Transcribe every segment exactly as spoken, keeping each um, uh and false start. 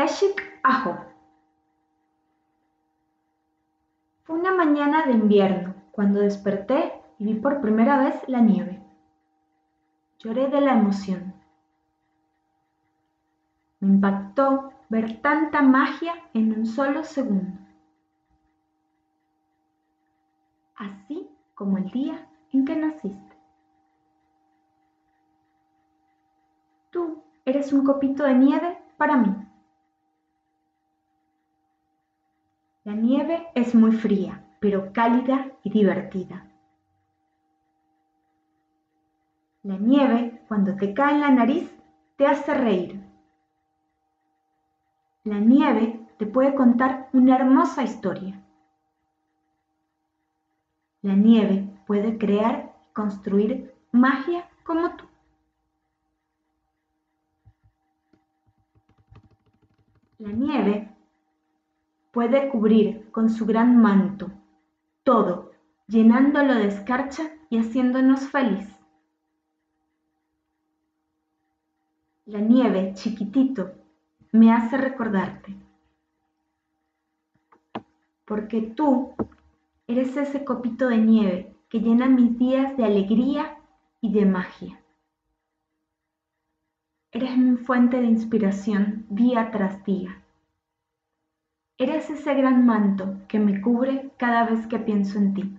Yashik Aho. Fue una mañana de invierno cuando desperté y vi por primera vez la nieve. Lloré de la emoción. Me impactó ver tanta magia en un solo segundo. Así como el día en que naciste. Tú eres un copito de nieve para mí. La nieve es muy fría, pero cálida y divertida. La nieve, cuando te cae en la nariz, te hace reír. La nieve te puede contar una hermosa historia. La nieve puede crear y construir magia como tú. La nieve puede cubrir con su gran manto todo, llenándolo de escarcha y haciéndonos feliz. La nieve, chiquitito, me hace recordarte. Porque tú eres ese copito de nieve que llena mis días de alegría y de magia. Eres mi fuente de inspiración día tras día. Eres ese gran manto que me cubre cada vez que pienso en ti.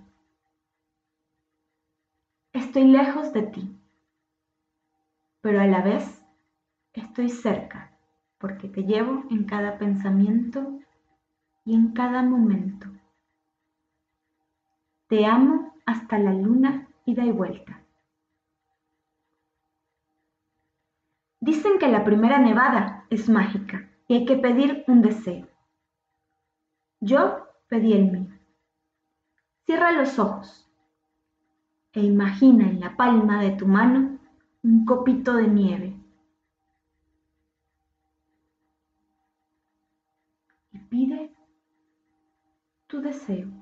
Estoy lejos de ti, pero a la vez estoy cerca, porque te llevo en cada pensamiento y en cada momento. Te amo hasta la luna ida y vuelta. Dicen que la primera nevada es mágica y hay que pedir un deseo. Yo pedí el mío. Cierra los ojos e imagina en la palma de tu mano un copito de nieve. Y pide tu deseo.